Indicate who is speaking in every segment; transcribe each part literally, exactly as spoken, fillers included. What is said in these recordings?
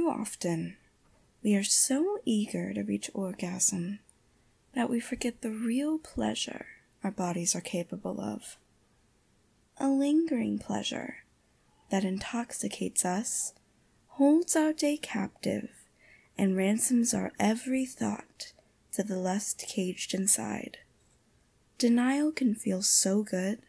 Speaker 1: often, we are so eager to reach orgasm that we forget the real pleasure our bodies are capable of. A lingering pleasure that intoxicates us, holds our day captive, and ransoms our every thought to the lust caged inside. Denial can feel so good.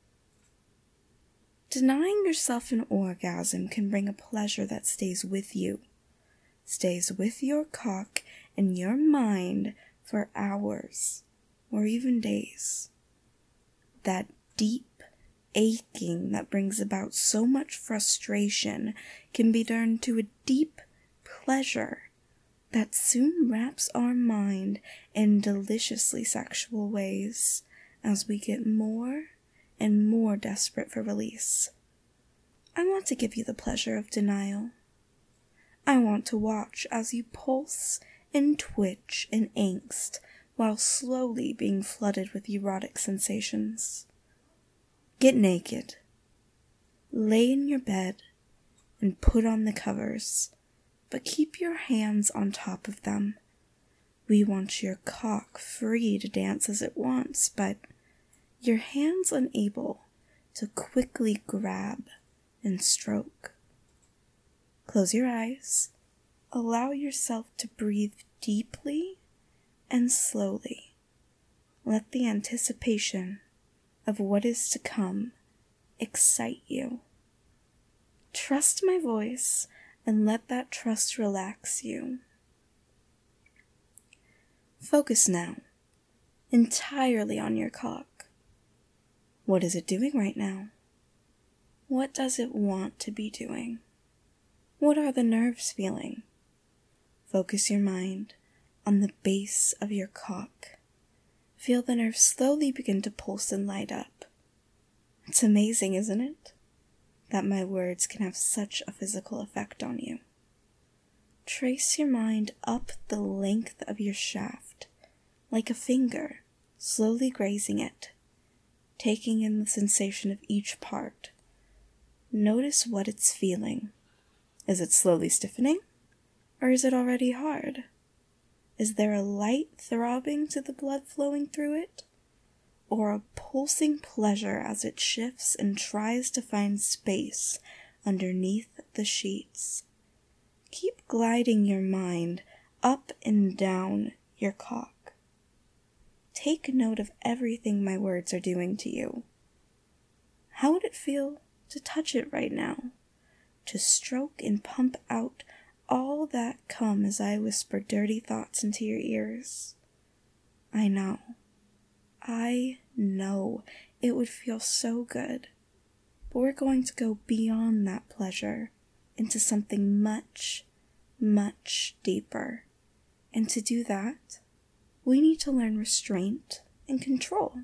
Speaker 1: Denying yourself an orgasm can bring a pleasure that stays with you, stays with your cock and your mind for hours or even days. That deep aching that brings about so much frustration can be turned to a deep pleasure that soon wraps our mind in deliciously sexual ways as we get more and more desperate for release. I want to give you the pleasure of denial. I want to watch as you pulse and twitch in angst while slowly being flooded with erotic sensations. Get naked. Lay in your bed and put on the covers, but keep your hands on top of them. We want your cock free to dance as it wants, but your hands unable to quickly grab and stroke. Close your eyes. Allow yourself to breathe deeply and slowly. Let the anticipation of what is to come excite you. Trust my voice and let that trust relax you. Focus now entirely on your cock. What is it doing right now? What does it want to be doing? What are the nerves feeling? Focus your mind on the base of your cock. Feel the nerves slowly begin to pulse and light up. It's amazing, isn't it? That my words can have such a physical effect on you. Trace your mind up the length of your shaft, like a finger, slowly grazing it, taking in the sensation of each part. Notice what it's feeling. Is it slowly stiffening? Or is it already hard? Is there a light throbbing to the blood flowing through it? Or a pulsing pleasure as it shifts and tries to find space underneath the sheets? Keep gliding your mind up and down your cock. Take note of everything my words are doing to you. How would it feel to touch it right now? To stroke and pump out all that cum as I whisper dirty thoughts into your ears? I know. I know it would feel so good. But we're going to go beyond that pleasure into something much, much deeper. And to do that, we need to learn restraint and control.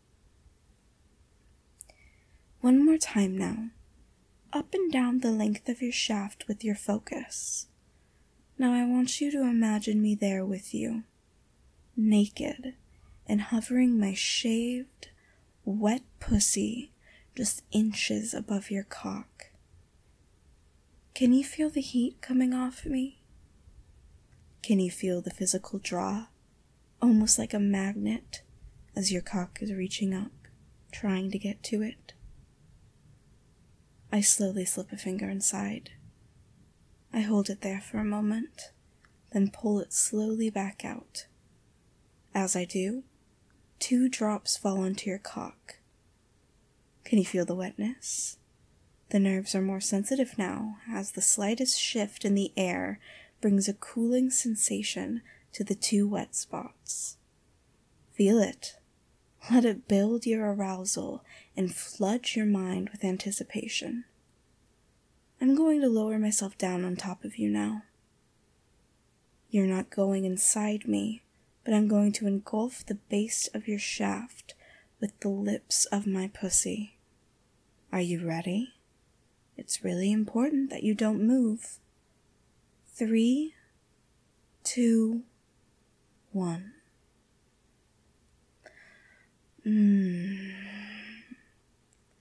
Speaker 1: One more time now. Up and down the length of your shaft with your focus. Now I want you to imagine me there with you, naked and hovering my shaved, wet pussy just inches above your cock. Can you feel the heat coming off me? Can you feel the physical draw, almost like a magnet, as your cock is reaching up, trying to get to it? I slowly slip a finger inside. I hold it there for a moment, then pull it slowly back out. As I do, two drops fall onto your cock. Can you feel the wetness? The nerves are more sensitive now, as the slightest shift in the air brings a cooling sensation to the two wet spots. Feel it. Let it build your arousal and flood your mind with anticipation. I'm going to lower myself down on top of you now. You're not going inside me, but I'm going to engulf the base of your shaft with the lips of my pussy. Are you ready? It's really important that you don't move. Three, two, one. Mmm.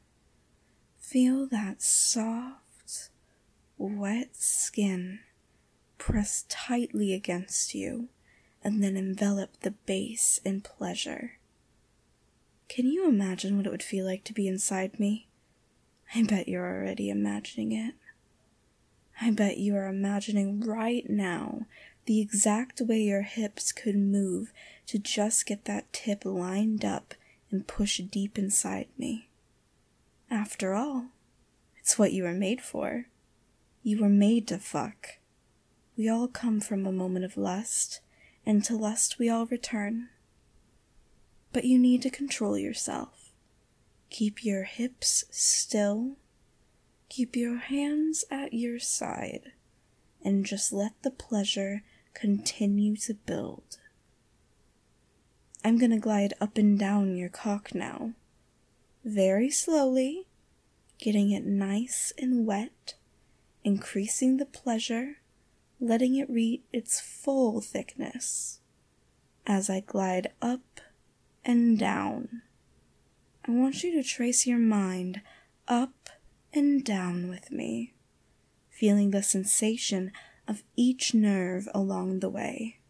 Speaker 1: Feel that soft, wet skin press tightly against you, and then envelop the base in pleasure. Can you imagine what it would feel like to be inside me? I bet you're already imagining it. I bet you are imagining right now the exact way your hips could move to just get that tip lined up and push deep inside me. After all, it's what you were made for. You were made to fuck. We all come from a moment of lust, and to lust we all return. But you need to control yourself. Keep your hips still. Keep your hands at your side, and just let the pleasure continue to build. I'm gonna glide up and down your cock now, very slowly, getting it nice and wet, increasing the pleasure, letting it reach its full thickness. As I glide up and down, I want you to trace your mind up and down with me, feeling the sensation of each nerve along the way.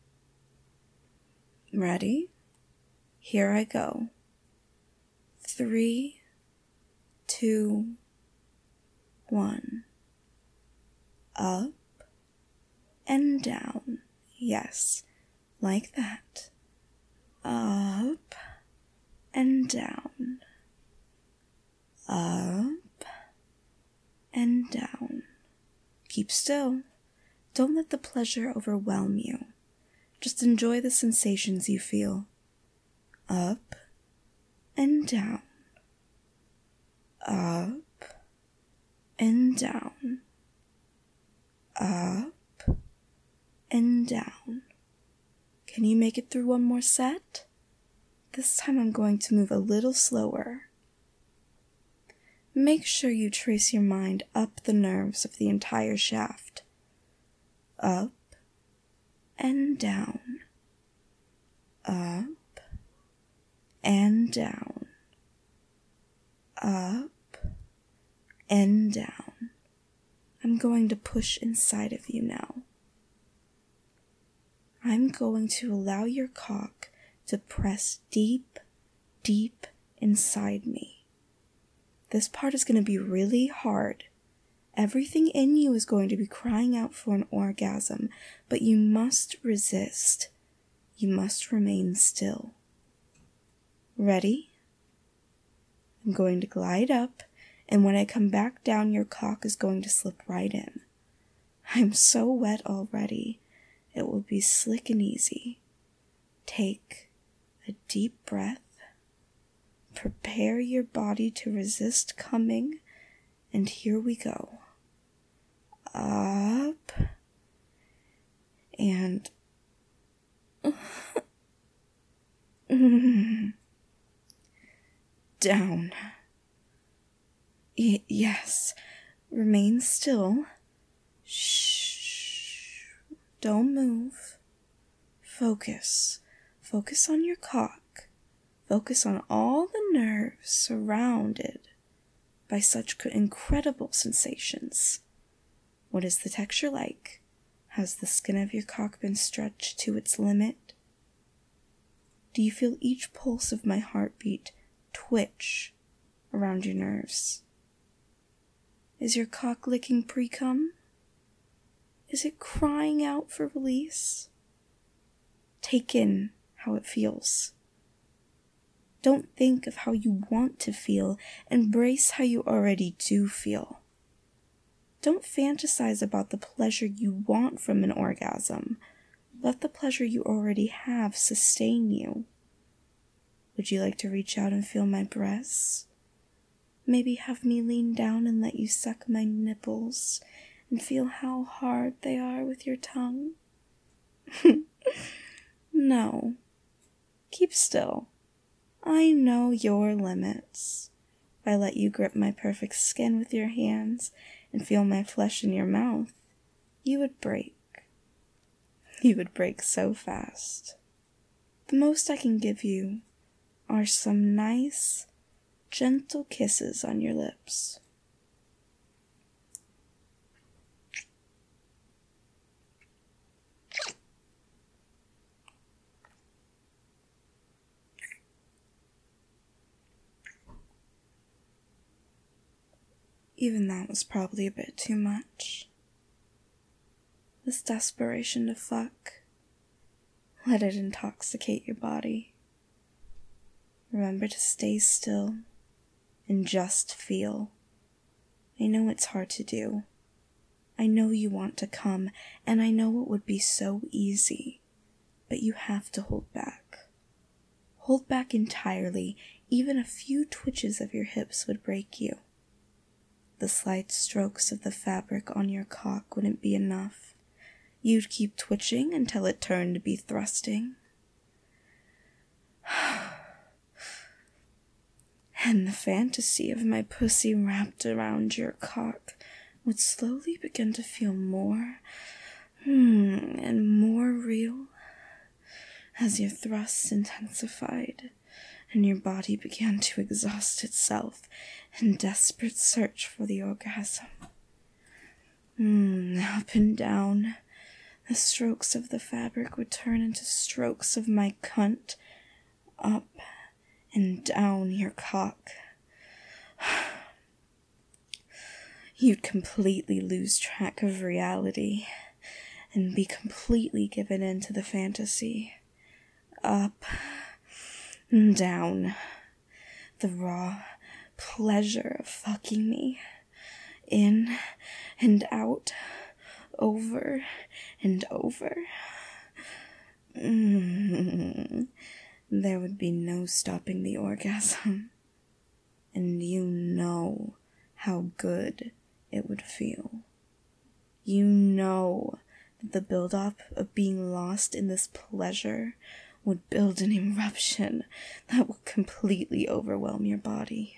Speaker 1: Ready? Here I go. Three, two, one. Up and down. Yes, like that. Up and down. Up and down. Keep still. Don't let the pleasure overwhelm you. Just enjoy the sensations you feel. Up and down. Up and down. Up and down. Can you make it through one more set? This time I'm going to move a little slower. Make sure you trace your mind up the nerves of the entire shaft. Up and down. Up and down. Up and down. I'm going to push inside of you now. I'm going to allow your cock to press deep, deep inside me. This part is going to be really hard. Everything in you is going to be crying out for an orgasm, but you must resist. You must remain still. Ready? I'm going to glide up, and when I come back down, your cock is going to slip right in. I'm so wet already. It will be slick and easy. Take a deep breath. Prepare your body to resist coming, and here we go. Up and down. Y- yes, remain still. Shh. Don't move. Focus. Focus on your cock. Focus on all the nerves surrounded by such incredible sensations. What is the texture like? Has the skin of your cock been stretched to its limit? Do you feel each pulse of my heartbeat twitch around your nerves? Is your cock licking pre-cum? Is it crying out for release? Take in how it feels. Don't think of how you want to feel. Embrace how you already do feel. Don't fantasize about the pleasure you want from an orgasm. Let the pleasure you already have sustain you. Would you like to reach out and feel my breasts? Maybe have me lean down and let you suck my nipples and feel how hard they are with your tongue? No. Keep still. I know your limits. If I let you grip my perfect skin with your hands and feel my flesh in your mouth, you would break. You would break so fast. The most I can give you are some nice, gentle kisses on your lips. Even that was probably a bit too much. This desperation to fuck, let it intoxicate your body. Remember to stay still and just feel. I know it's hard to do. I know you want to come, and I know it would be so easy, but you have to hold back. Hold back entirely. Even a few twitches of your hips would break you. The slight strokes of the fabric on your cock wouldn't be enough. You'd keep twitching until it turned to be thrusting. And the fantasy of my pussy wrapped around your cock would slowly begin to feel more hmm, and more real as your thrusts intensified and your body began to exhaust itself in desperate search for the orgasm. Mm, up and down, the strokes of the fabric would turn into strokes of my cunt, up and down your cock. You'd completely lose track of reality and be completely given in to the fantasy. Up and down, the raw pleasure of fucking me, in and out, over and over. Mm. There would be no stopping the orgasm, and you know how good it would feel. You know that the build-up of being lost in this pleasure would build an eruption that will completely overwhelm your body.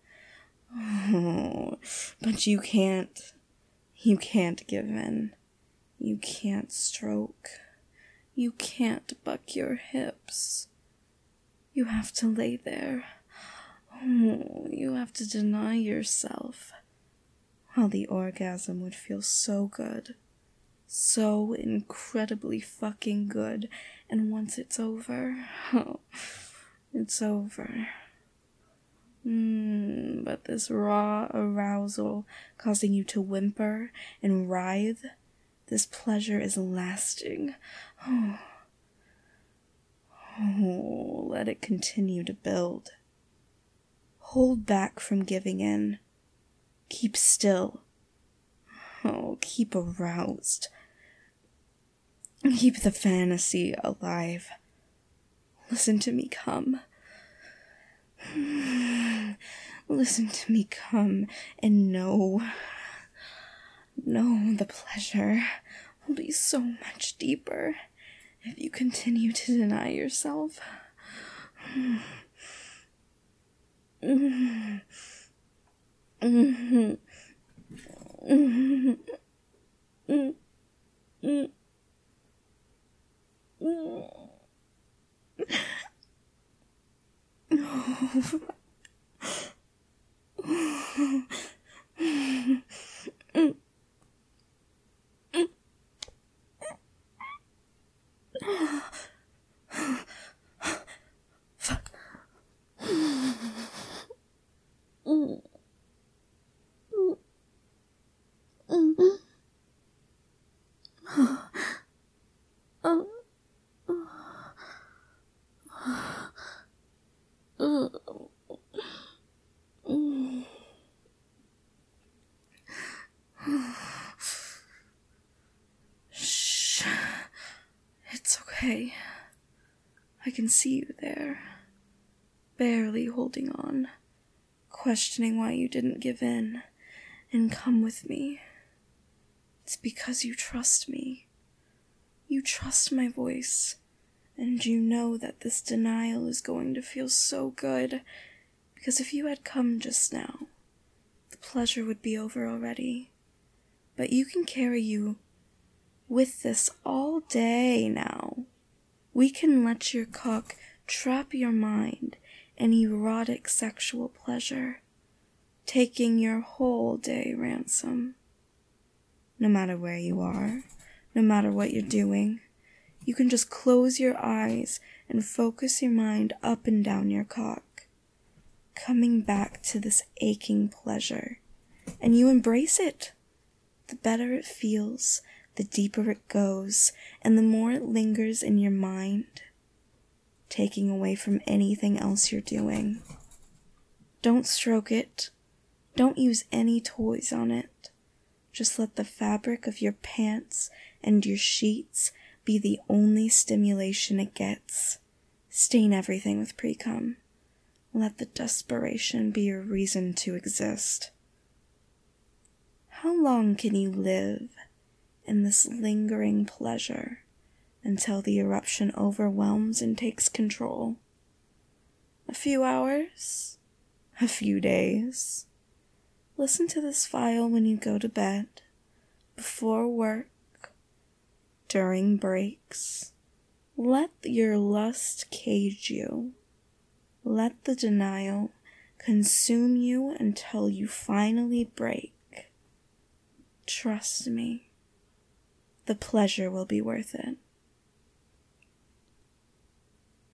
Speaker 1: Oh, but you can't. You can't give in. You can't stroke. You can't buck your hips. You have to lay there. Oh, you have to deny yourself. While the orgasm would feel so good. So incredibly fucking good. And once it's over, oh, it's over. Mm, but this raw arousal causing you to whimper and writhe, this pleasure is lasting. Oh. Oh, let it continue to build. Hold back from giving in. Keep still. Oh, keep aroused. Keep the fantasy alive. Listen to me come. Listen to me come and know. Know the pleasure will be so much deeper if you continue to deny yourself. Mm-hmm. Mm-hmm. Mm-hmm. Mm-hmm. Mm-hmm. Fuck. Shh. It's okay. I can see you there, barely holding on, questioning why you didn't give in and come with me. It's because you trust me. You trust my voice, and you know that this denial is going to feel so good, because if you had come just now, the pleasure would be over already. But you can carry you with this all day now. We can let your cock trap your mind in erotic sexual pleasure, taking your whole day ransom. No matter where you are, no matter what you're doing, you can just close your eyes and focus your mind up and down your cock, coming back to this aching pleasure and you embrace it. The better it feels, the deeper it goes, and the more it lingers in your mind, taking away from anything else you're doing. Don't stroke it. Don't use any toys on it. Just let the fabric of your pants and your sheets be the only stimulation it gets. Stain everything with pre-cum. Let the desperation be your reason to exist. How long can you live in this lingering pleasure until the eruption overwhelms and takes control? A few hours? A few days? Listen to this file when you go to bed, before work, during breaks. Let your lust cage you. Let the denial consume you until you finally break. Trust me, the pleasure will be worth it.